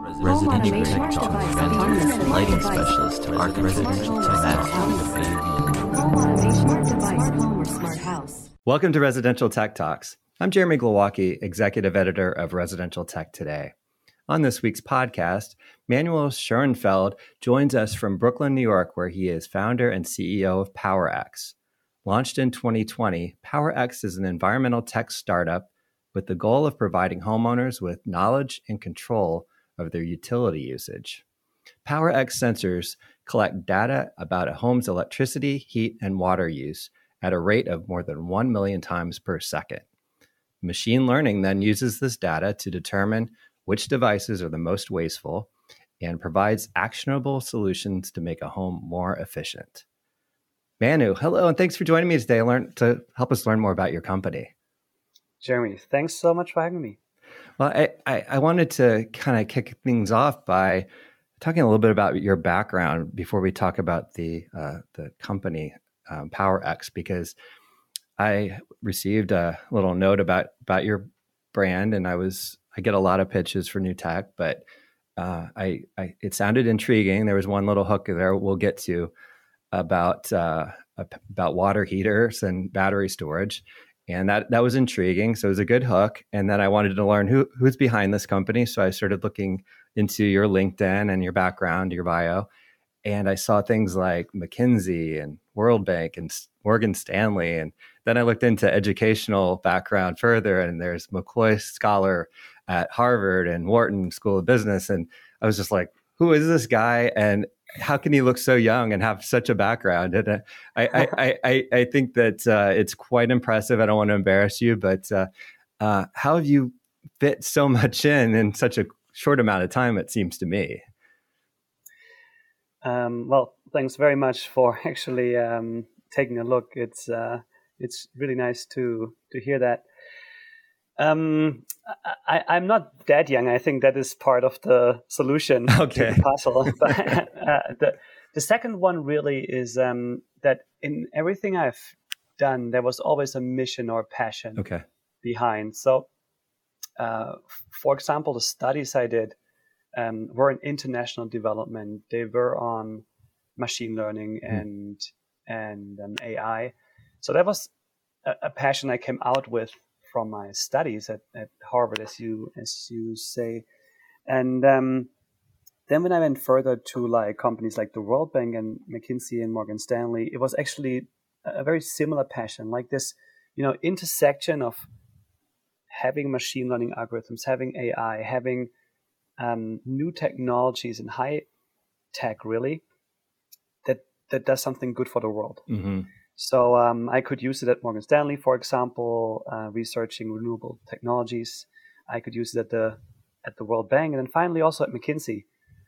residential tech talk, lighting specialist to residential tech. Welcome to Residential Tech Talks. I'm Jeremy Glowacki, executive editor of Residential Tech Today. On this week's podcast, Manuel Schoenfeld joins us from Brooklyn, New York, where he is founder and CEO of PowerX. Launched in 2020, PowerX is an environmental tech startup with the goal of providing homeowners with knowledge and control of their utility usage. PowerX sensors collect data about a home's electricity, heat, and water use at a rate of more than 1 million times per second. Machine learning then uses this data to determine which devices are the most wasteful and provides actionable solutions to make a home more efficient. Manu, hello, and thanks for joining me today to help us learn more about your company. Jeremy, thanks so much for having me. Well, I wanted to kind of kick things off by talking a little bit about your background before we talk about the company PowerX, because I received a little note about your brand, and I get a lot of pitches for new tech, but it sounded intriguing. There was one little hook there we'll get to about water heaters and battery storage. And that was intriguing. So it was a good hook. And then I wanted to learn who's behind this company. So I started looking into your LinkedIn and your background, your bio. And I saw things like McKinsey and World Bank and Morgan Stanley. And then I looked into educational background further. And there's McCoy Scholar at Harvard and Wharton School of Business. And I was just like, who is this guy? And how can he look so young and have such a background? And I think that it's quite impressive. I don't want to embarrass you, but how have you fit so much in such a short amount of time, it seems to me? Well, thanks very much for actually taking a look. It's really nice to hear that. I'm not that young. I think that is part of the solution to the puzzle. But the second one really is that in everything I've done, there was always a mission or passion behind. So, for example, the studies I did were in international development. They were on machine learning and AI. So that was a passion I came out with from my studies at Harvard, as you say. And then when I went further to like companies like the World Bank and McKinsey and Morgan Stanley, it was actually a very similar passion, like this, intersection of having machine learning algorithms, having AI, having new technologies and high tech, really, that does something good for the world. Mm-hmm. So I could use it at Morgan Stanley, for example, researching renewable technologies. I could use it at the World Bank, and then finally also at McKinsey,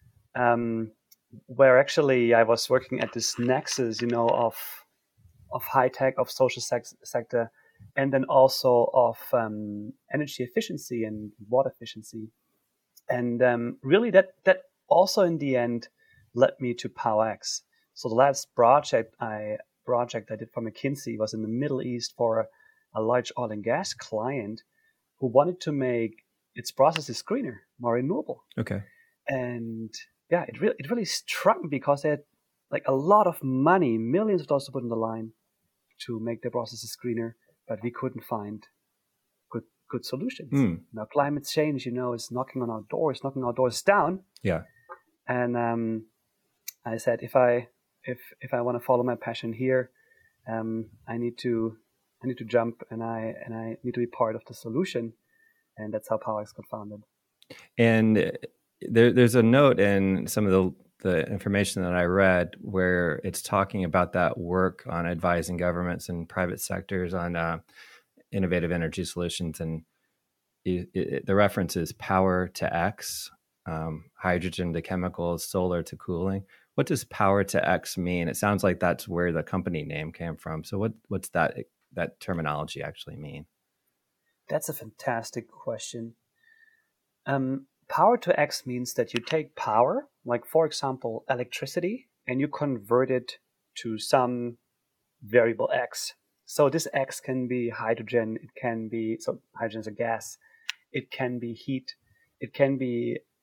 where actually I was working at this nexus, of high tech, of social sector, and then also of energy efficiency and water efficiency, and really that also in the end led me to PowerX. So the last project I did for McKinsey was in the Middle East for a large oil and gas client who wanted to make its processes greener, more renewable. Okay. And yeah, it really struck me because they had like a lot of money, millions of dollars to put on the line to make their processes greener, but we couldn't find good solutions. Now climate change, is knocking on our doors down. Yeah. And I said, if I want to follow my passion here, I need to jump and I need to be part of the solution, and that's how PowerX got founded. And there's a note in some of the information that I read where it's talking about that work on advising governments and private sectors on innovative energy solutions, and the reference is power to X, hydrogen to chemicals, solar to cooling. What does power to X mean? It sounds like that's where the company name came from. So what's that terminology actually mean? That's a fantastic question. Power to X means that you take power, like for example, electricity, and you convert it to some variable X. So this X can be hydrogen. So hydrogen is a gas. It can be heat. It can be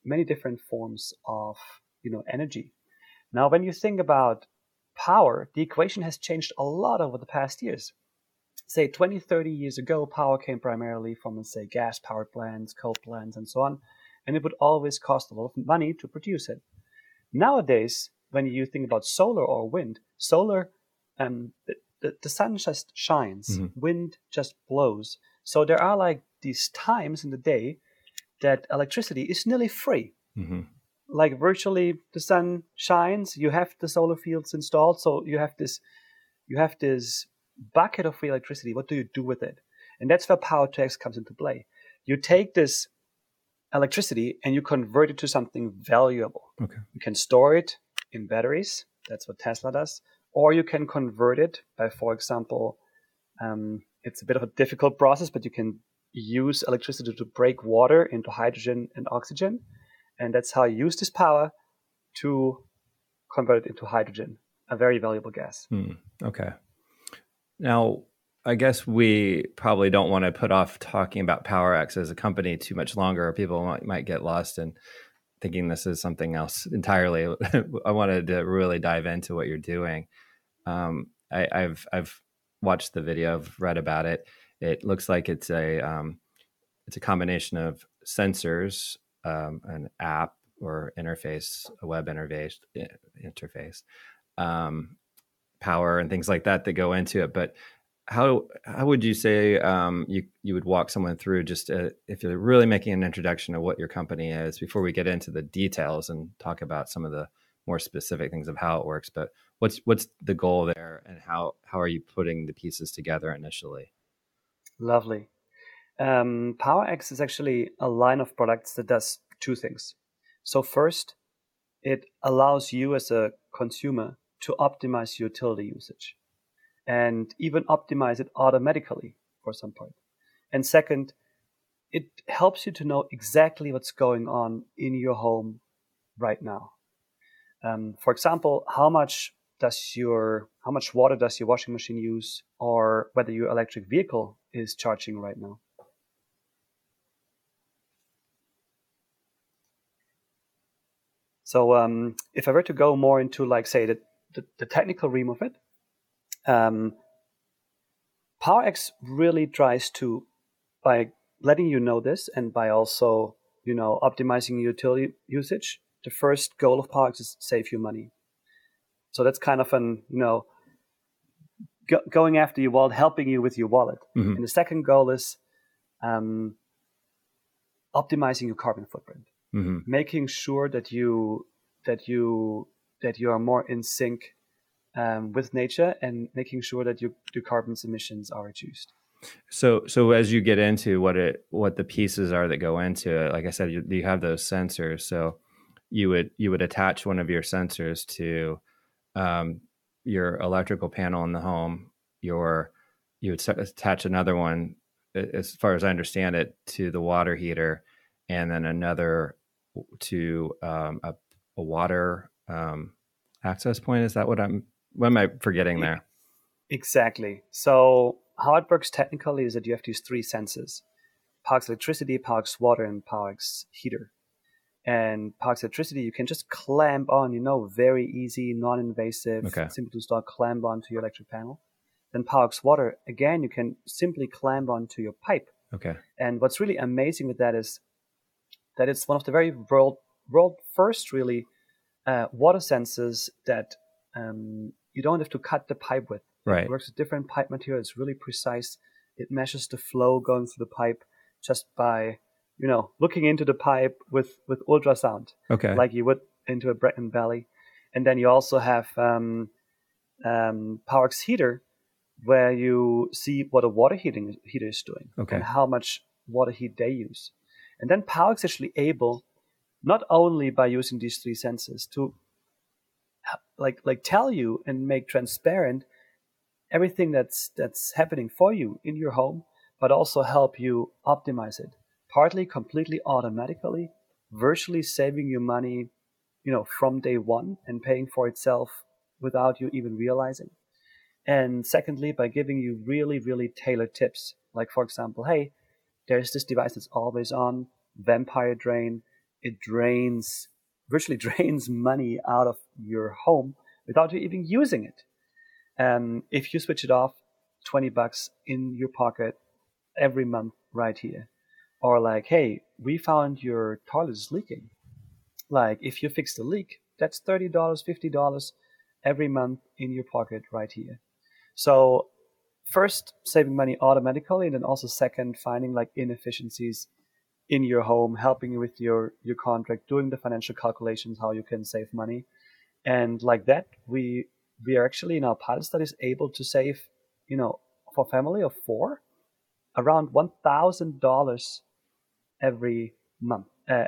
many different forms of, energy. Now, when you think about power, the equation has changed a lot over the past years. Say 20, 30 years ago, power came primarily from, let's say, gas power plants, coal plants, and so on, and it would always cost a lot of money to produce it. Nowadays, when you think about solar or wind, solar, the sun just shines, wind just blows. So there are like these times in the day that electricity is nearly free. Like virtually the sun shines, you have the solar fields installed, so you have this bucket of free electricity. What do you do with it? And that's where Power2X comes into play. You take this electricity and you convert it to something valuable. Okay. You can store it in batteries. That's what Tesla does. Or you can convert it by, for example, it's a bit of a difficult process, but you can use electricity to break water into hydrogen and oxygen. And that's how you use this power to convert it into hydrogen, a very valuable gas. Okay. Now, I guess we probably don't want to put off talking about Power2X as a company too much longer. People might get lost in thinking this is something else entirely. I wanted to really dive into what you're doing. I've watched the video, I've read about it. It looks like it's a combination of sensors, an app or interface, a web interface, power and things like that go into it. But how would you say you would walk someone through just if you're really making an introduction of what your company is before we get into the details and talk about some of the more specific things of how it works? But what's the goal there, and how are you putting the pieces together initially? Lovely. Power2X is actually a line of products that does two things. So first, it allows you as a consumer to optimize utility usage and even optimize it automatically for some part. And second, it helps you to know exactly what's going on in your home right now. For example, how much water does your washing machine use, or whether your electric vehicle is charging right now. So if I were to go more into, like, say, the technical realm of it, Power2X really tries to, by letting you know this and by also, optimizing utility usage, the first goal of Power2X is save you money. So that's kind of going after your wallet, helping you with your wallet. And the second goal is optimizing your carbon footprint, making sure that you are more in sync with nature, and making sure that your carbon emissions are reduced. So as you get into what the pieces are that go into it, like I said, you have those sensors. So you would attach one of your sensors to your electrical panel in the home. You would attach another one, as far as I understand it, to the water heater, and then another to a water access point. Is that what am I forgetting there? Exactly. So how it works technically is that you have these three sensors: Power2X electricity, Power2X water, and Power2X heater. And Power2X electricity, you can just clamp on, very easy, non-invasive, simple to install, clamp onto your electric panel. Then Power2X water, again, you can simply clamp onto your pipe. Okay. And what's really amazing with that is that it's one of the very world first, really, water sensors that you don't have to cut the pipe with. Right. It works with different pipe material. It's really precise. It measures the flow going through the pipe just by, looking into the pipe with ultrasound. Okay. Like you would into a pregnant belly. And then you also have Power2X heater, where you see what a water heater is doing, and how much water heat they use. And then Power2X is actually able, not only by using these three sensors, to like tell you and make transparent everything that's happening for you in your home, but also help you optimize it, partly completely automatically, virtually saving you money, from day one, and paying for itself without you even realizing. And secondly, by giving you really, really tailored tips, like, for example, hey, there's this device that's always on, vampire drain. it virtually drains money out of your home without you even using it. If you switch it off, $20 in your pocket every month right here. Or like, hey, we found your toilet is leaking. Like, if you fix the leak, that's $30, $50 every month in your pocket right here. So first, saving money automatically, and then also second, finding like inefficiencies in your home, helping you with your contract, doing the financial calculations, how you can save money. And like that, we are actually in our pilot studies able to save, for a family of 4, around $1,000 every month,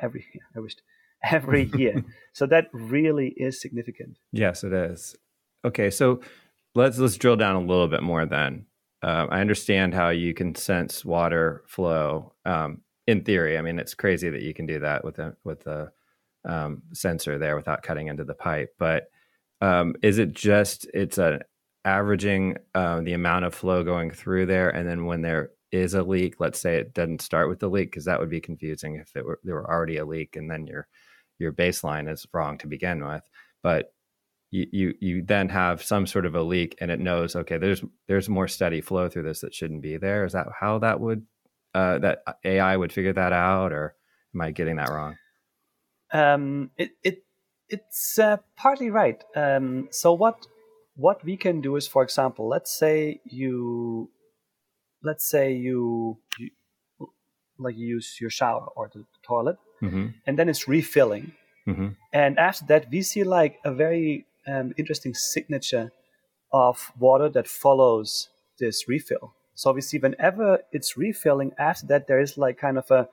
every year. So that really is significant. Yes, it is. Okay, so let's drill down a little bit more then. I understand how you can sense water flow. In theory, I mean, it's crazy that you can do that with a sensor there without cutting into the pipe. But is it just it's averaging the amount of flow going through there, and then when there is a leak, let's say it doesn't start with the leak, because that would be confusing if there were already a leak and then your baseline is wrong to begin with. But you then have some sort of a leak, and it knows, okay, there's more steady flow through this that shouldn't be there. Is that how that would that AI would figure that out, or am I getting that wrong? It's partly right. So what we can do is, for example, let's say you use your shower or the toilet, mm-hmm. and then it's refilling. Mm-hmm. And after that, we see like a very interesting signature of water that follows this refill. So we see whenever it's refilling, after that, there is like kind of a,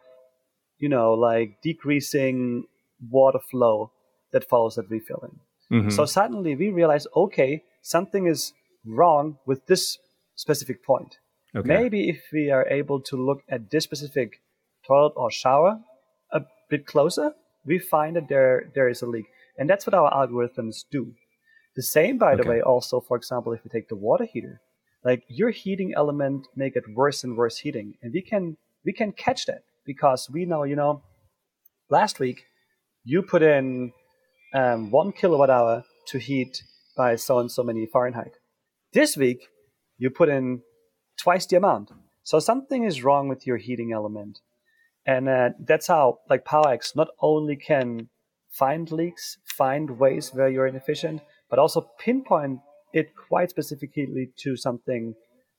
like decreasing water flow that follows that refilling. Mm-hmm. So suddenly we realize, okay, something is wrong with this specific point. Okay. Maybe if we are able to look at this specific toilet or shower a bit closer, we find that there is a leak. And that's what our algorithms do. The same, by the way, also, for example, if we take the water heater, like your heating element make it worse and worse heating. And we can catch that because we know, last week you put in 1 kilowatt hour to heat by so and so many Fahrenheit. This week you put in twice the amount. So something is wrong with your heating element. And that's how like PowerX not only can find leaks, find ways where you're inefficient, but also pinpoint it quite specifically to something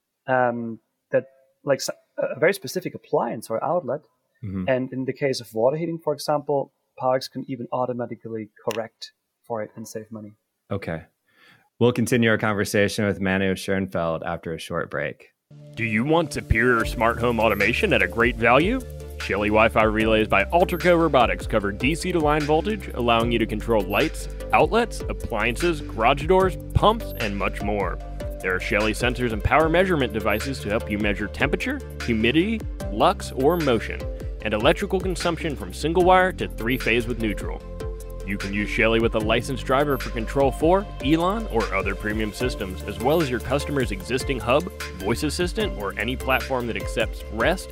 that like a very specific appliance or outlet. Mm-hmm. And in the case of water heating, for example, PowerX can even automatically correct for it and save money. Okay. We'll continue our conversation with Manu Schoenfeld after a short break. Do you want superior smart home automation at a great value? Shelly Wi-Fi relays by Alterco Robotics cover DC to line voltage, allowing you to control lights, outlets, appliances, garage doors, pumps, and much more. There are Shelly sensors and power measurement devices to help you measure temperature, humidity, lux, or motion, and electrical consumption from single wire to 3-phase with neutral. You can use Shelly with a licensed driver for Control4, Elan, or other premium systems, as well as your customer's existing hub, voice assistant, or any platform that accepts REST,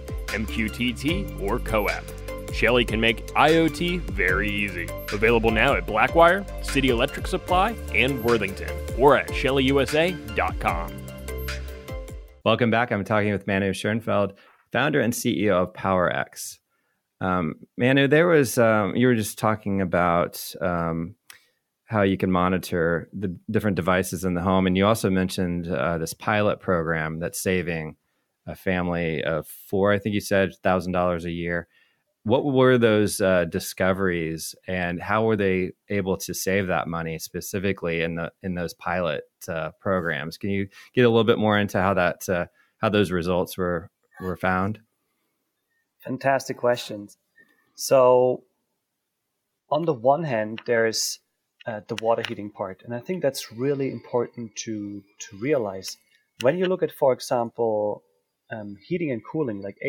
MQTT, or CoAP. Shelly can make IoT very easy. Available now at Blackwire, City Electric Supply, and Worthington, or at ShellyUSA.com. Welcome back. I'm talking with Manu Schoenfeld, founder and CEO of PowerX. Manu, there was you were just talking about how you can monitor the different devices in the home, and you also mentioned this pilot program that's saving a family of 4, I think you said, $1,000 a year. What were those discoveries, and how were they able to save that money specifically in those pilot programs? Can you get a little bit more into how those results were found? Fantastic questions. So on the one hand, there's the water heating part. And I think that's really important to realize. When you look at, for example, heating and cooling, like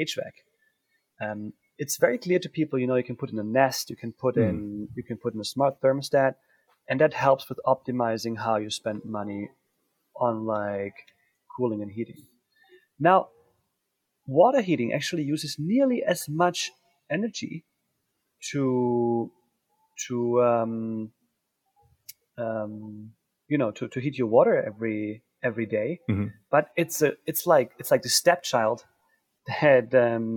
HVAC, it's very clear to people, you can put in a Nest, you can put in a smart thermostat, and that helps with optimizing how you spend money on like cooling and heating. Now, water heating actually uses nearly as much energy to heat your water every day. Mm-hmm. But it's like the stepchild that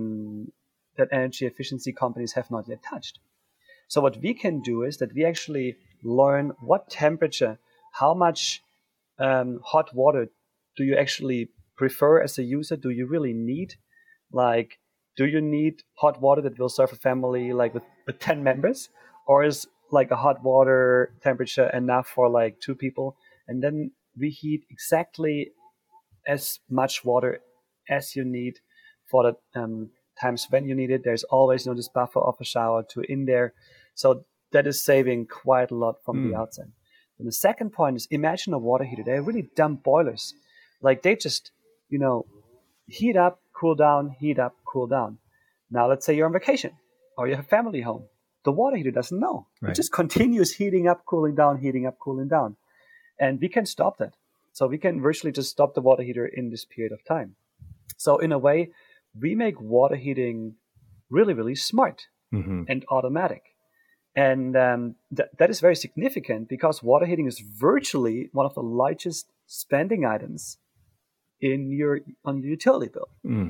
energy efficiency companies have not yet touched. So what we can do is that we actually learn what temperature, how much hot water do you actually prefer as a user? Do you really need? Like, do you need hot water that will serve a family like with 10 members? Or is like a hot water temperature enough for like 2 people? And then we heat exactly as much water as you need for the times when you need it. There's always this buffer of a shower to in there. So that is saving quite a lot from the outside. And the second point is, imagine a water heater. They're really dumb boilers. Like they just, heat up, cool down, heat up, cool down. Now let's say you're on vacation or you have family home. The water heater doesn't know. Right. It just continues heating up, cooling down, heating up, cooling down. And we can stop that. So we can virtually just stop the water heater in this period of time. So in a way, we make water heating really, really smart and automatic. And that is very significant because water heating is virtually one of the largest spending items on your utility bill.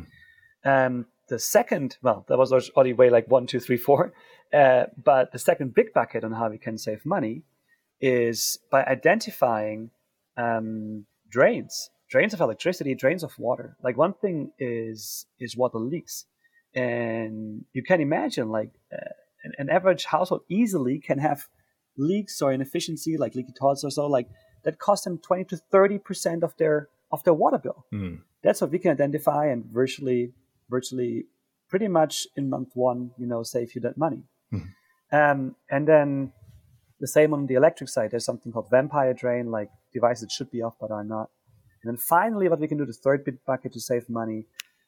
The second, that was already way like 1, 2, 3, 4. But the second big bucket on how we can save money is by identifying drains of electricity, drains of water. Like one thing is water leaks, and you can imagine like an average household easily can have leaks or inefficiency, like leaky toilets or so, like that cost them 20 to 30% of their water bill. That's what we can identify and virtually pretty much in month 1, save you that money. And then the same on the electric side. There's something called vampire drain, like devices that should be off but are not. And then finally, what we can do, the third big bucket to save money,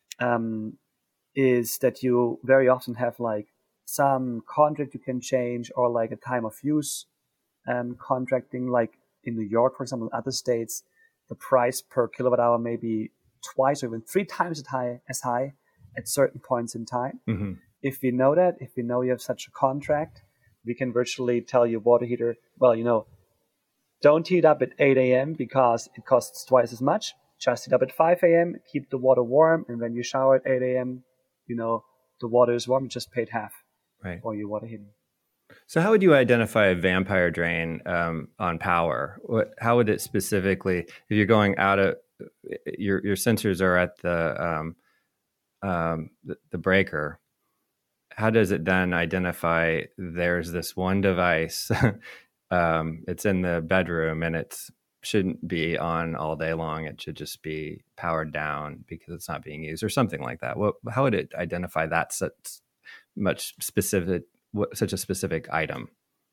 is that you very often have like some contract you can change or like a time of use contracting. Like in New York, for example, in other states, the price per kilowatt hour may be twice or even 3 times as high at certain points in time. If we know that, if we know you have such a contract, we can virtually tell your water heater, don't heat up at 8 a.m. because it costs twice as much. Just heat up at 5 a.m., keep the water warm, and when you shower at 8 a.m., the water is warm, you just paid half for your water heating. So how would you identify a vampire drain on power? How would it specifically, if you're going out of, your sensors are at the breaker, how does it then identify there's this one device, it's in the bedroom and it shouldn't be on all day long, it should just be powered down because it's not being used or something like that? How would it identify that such a specific item?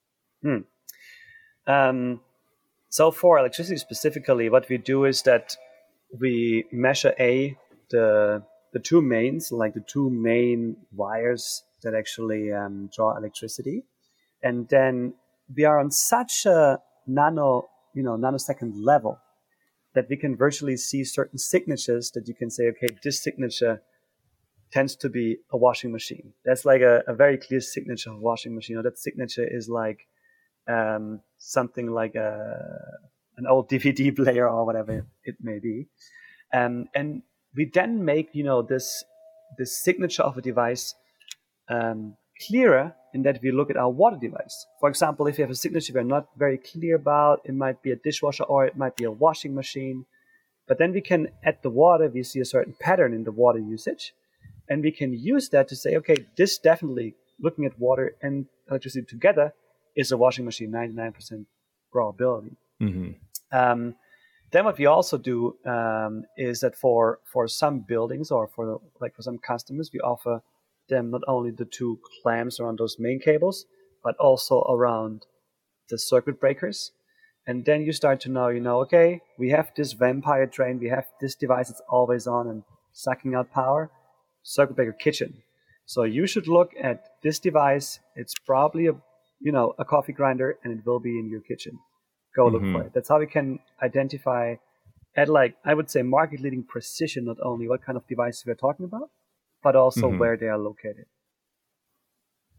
So for electricity specifically, what we do is that we measure the 2 mains, like the 2 main wires that actually draw electricity. And then we are on such a nanosecond level that we can virtually see certain signatures that you can say, okay, this signature tends to be a washing machine. That's like a very clear signature of a washing machine. Or that signature is like something like an old DVD player or whatever it may be. And we then make, this signature of a device clearer in that we look at our water device. For example, if you have a signature we're not very clear about, it might be a dishwasher or it might be a washing machine. But then we can add the water, we see a certain pattern in the water usage, and we can use that to say, okay, this definitely, looking at water and electricity together, is a washing machine, 99% probability. Then what we also do is that for some buildings or for some customers, we offer them not only the 2 clamps around those main cables, but also around the circuit breakers. And then you start to know, okay, we have this vampire drain, we have this device that's always on and sucking out power, circuit breaker kitchen. So you should look at this device. It's probably a coffee grinder, and it will be in your kitchen. Go look for it. That's how we can identify at I would say market-leading precision, not only what kind of devices we're talking about, but also where they are located.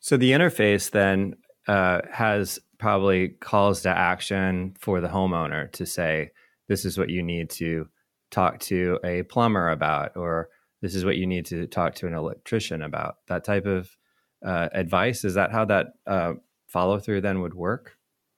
So the interface then has probably calls to action for the homeowner to say, this is what you need to talk to a plumber about, or this is what you need to talk to an electrician about. That type of advice. Is that how that follow through then would work?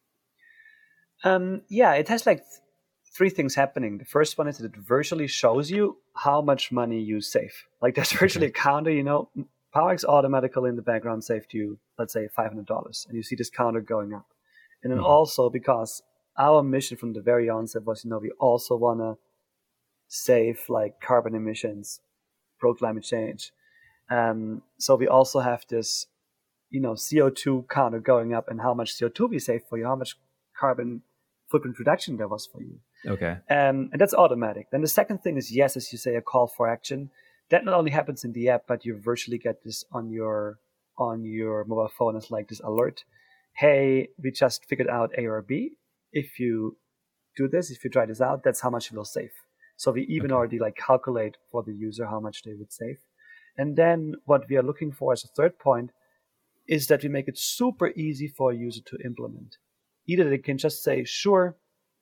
Yeah, it has like three things happening. The first one is that it virtually shows you how much money you save. Like there's virtually a counter, PowerX automatically in the background saved you, let's say, $500, and you see this counter going up. And then also, because our mission from the very onset was, we also want to save like carbon emissions, pro climate change. So we also have this, CO2 counter going up, and how much CO2 we save for you, how much carbon footprint reduction there was for you. Okay. And that's automatic. Then the second thing is, yes, as you say, a call for action. That not only happens in the app, but you virtually get this on your mobile phone as like this alert. Hey, we just figured out A or B. If you do this, if you try this out, that's how much you will save. So we even already like calculate for the user how much they would save. And then what we are looking for as a third point is that we make it super easy for a user to implement. Either they can just say, sure,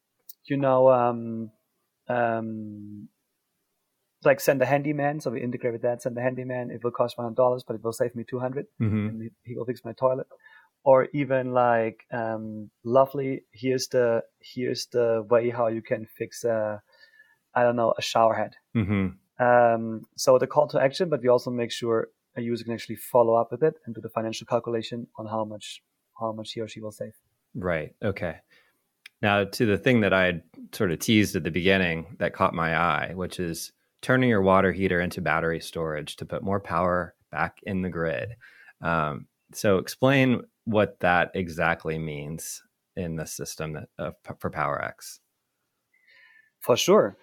like send a handyman. So we integrate with that, send a handyman. It will cost $100, but it will save me $200, and he will fix my toilet. Or even like, lovely, here's the way how you can fix a shower head. So the call to action, but we also make sure a user can actually follow up with it and do the financial calculation on how much he or she will save. Right. Okay. Now to the thing that I had sort of teased at the beginning that caught my eye, which is turning your water heater into battery storage to put more power back in the grid. So explain what that exactly means in the system for PowerX. For sure.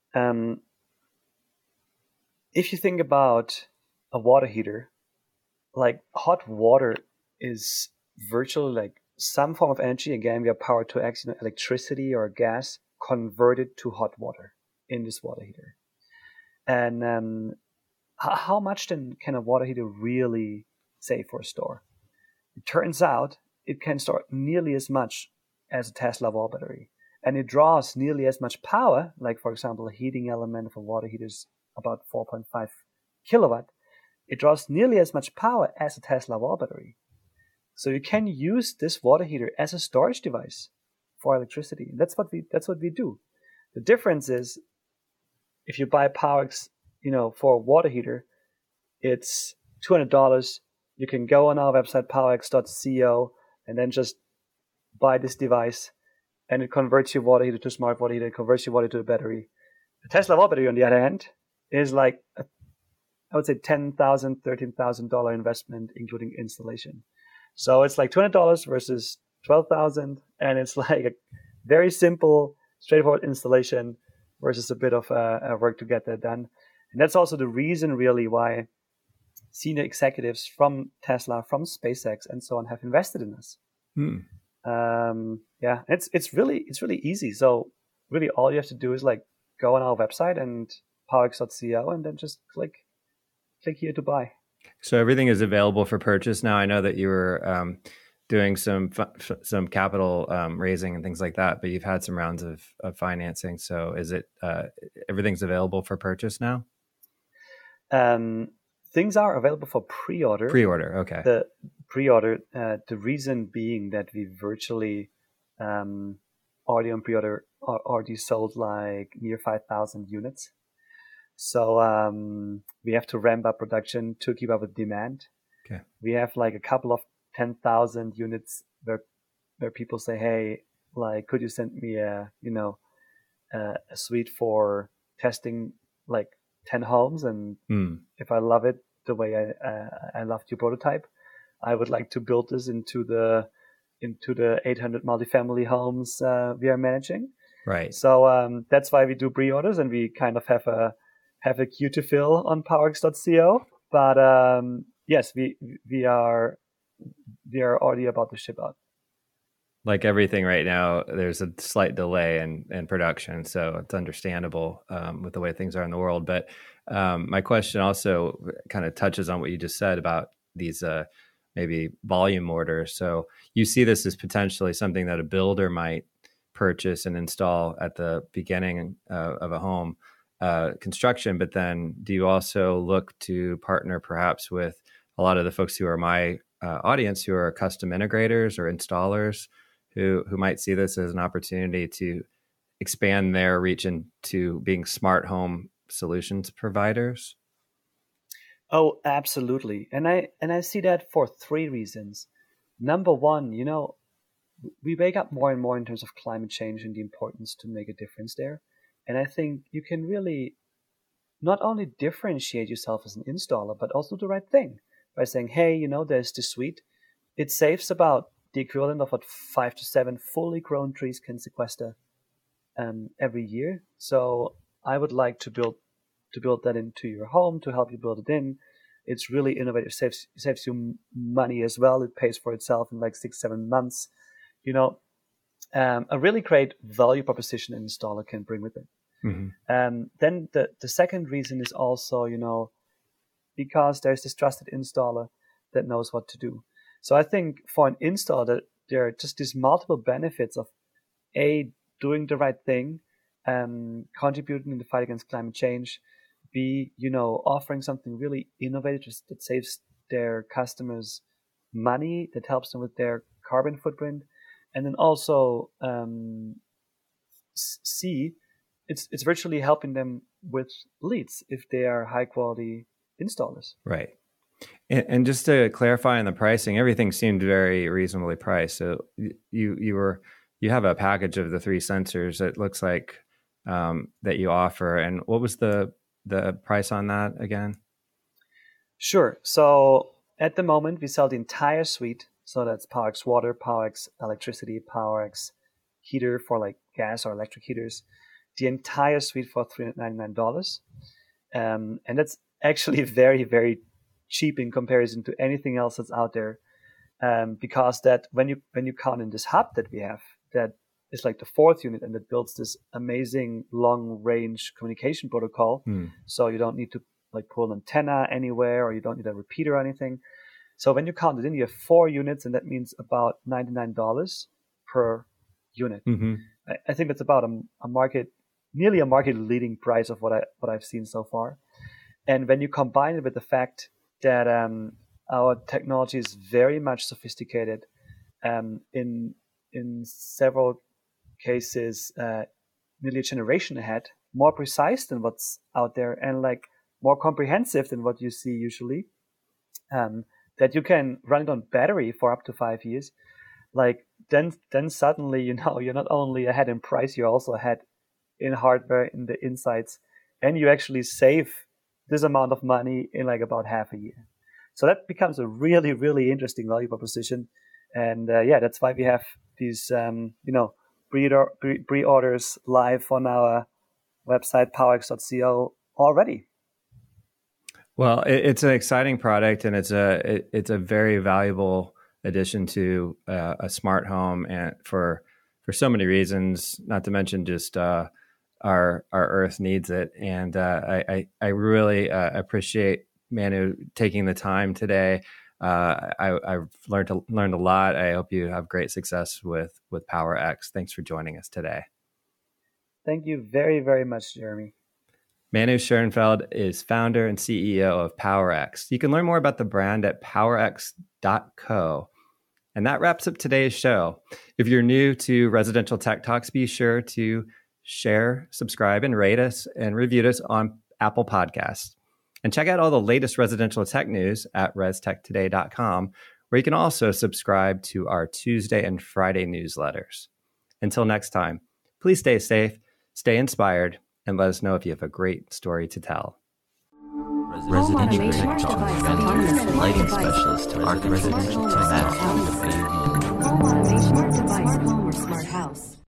If you think about a water heater, like hot water is virtually like some form of energy. Again, we have power to X, electricity or gas converted to hot water in this water heater. And how much then can a water heater really save or store? It turns out it can store nearly as much as a Tesla wall battery. And it draws nearly as much power, like, for example, a heating element of a water heater is about 4.5 kilowatt. It draws nearly as much power as a Tesla wall battery. So you can use this water heater as a storage device for electricity. And that's what we do. The difference is, if you buy PowerX, for a water heater, it's $200. You can go on our website, powerx.co, and then just buy this device, and it converts your water heater to a smart water heater, it converts your water to a battery. The Tesla water battery, on the other hand, is like, I would say $10,000, $13,000 investment, including installation. So it's like $200 versus $12,000, and it's like a very simple, straightforward installation versus a bit of work to get that done. And that's also the reason, really, why senior executives from Tesla, from SpaceX, and so on have invested in us. It's really easy. So really, all you have to do is like go on our website and powerx.co, and then just click here to buy. So everything is available for purchase now. I know that you were doing some capital raising and things like that, but you've had some rounds of financing. So is it everything's available for purchase now? Things are available for pre-order. Pre-order, okay. The pre-order, the reason being that we virtually already on pre-order already sold like near 5,000 units. So we have to ramp up production to keep up with demand. Okay. We have like a couple of 10,000 units where people say, hey, like, could you send me a suite for testing like 10 homes, and if I love it the way I loved your prototype, I would like to build this into the 800 multifamily homes we are managing. Right. So that's why we do pre-orders, and we kind of have a queue to fill on powerx.co. But yes, we are already about to ship out. Like everything right now, there's a slight delay in production, so it's understandable with the way things are in the world. But my question also kind of touches on what you just said about these maybe volume orders. So you see this as potentially something that a builder might purchase and install at the beginning of a home construction. But then do you also look to partner perhaps with a lot of the folks who are my audience, who are custom integrators or installers, who might see this as an opportunity to expand their reach into being smart home solutions providers? Oh, absolutely. And I see that for three reasons. Number one, we wake up more and more in terms of climate change and the importance to make a difference there. And I think you can really not only differentiate yourself as an installer, but also do the right thing by saying, hey, there's this suite. It saves about the equivalent of what 5 to 7 fully grown trees can sequester every year. So I would like to build that into your home, to help you build it in. It's really innovative. Saves you money as well. It pays for itself in like 6-7 months. A really great value proposition an installer can bring with it. Mm-hmm. Then the second reason is also, because there's this trusted installer that knows what to do. So I think for an installer, there are just these multiple benefits of A, doing the right thing, contributing in the fight against climate change, B, offering something really innovative that saves their customers money, that helps them with their carbon footprint, and then also C, it's virtually helping them with leads if they are high quality installers. Right. And just to clarify on the pricing, everything seemed very reasonably priced. So you have a package of the 3 sensors that looks like that you offer. And what was the price on that again? Sure. So at the moment we sell the entire suite. So that's PowerX Water, PowerX Electricity, PowerX Heater for like gas or electric heaters. The entire suite for $399. And that's actually very, very cheap in comparison to anything else that's out there. Because that when you count in this hub that we have, that is like the 4th unit, and it builds this amazing long range communication protocol. So you don't need to like pull an antenna anywhere, or you don't need a repeater or anything. So when you count it in, you have 4 units, and that means about $99 per unit. Mm-hmm. I think that's about nearly a market leading price of what I've seen so far. And when you combine it with the fact that our technology is very much sophisticated, in several cases nearly a generation ahead, more precise than what's out there, and like more comprehensive than what you see usually, that you can run it on battery for up to 5 years, like then suddenly you're not only ahead in price, you're also ahead in hardware, in the insights, and you actually save this amount of money in like about half a year. So that becomes a really, really interesting value proposition. And that's why we have these pre-orders live on our website, powerx.co, already. Well, it's an exciting product, and it's a very valuable addition to a smart home, and for so many reasons. Not to mention just our Earth needs it, and I really appreciate Manu taking the time today. I've learned a lot. I hope you have great success with PowerX. Thanks for joining us today. Thank you very, very much, Jeremy. Manu Schoenfeld is founder and CEO of PowerX. You can learn more about the brand at powerx.co. And that wraps up today's show. If you're new to Residential Tech Talks, be sure to share, subscribe, and rate us and review us on Apple Podcasts. And check out all the latest residential tech news at restechtoday.com, where you can also subscribe to our Tuesday and Friday newsletters. Until next time, please stay safe, stay inspired, and let us know if you have a great story to tell. Residential Tech Talk, autonomous lighting specialist to Arc Residential Tech. Home automation, smart device, home or smart house.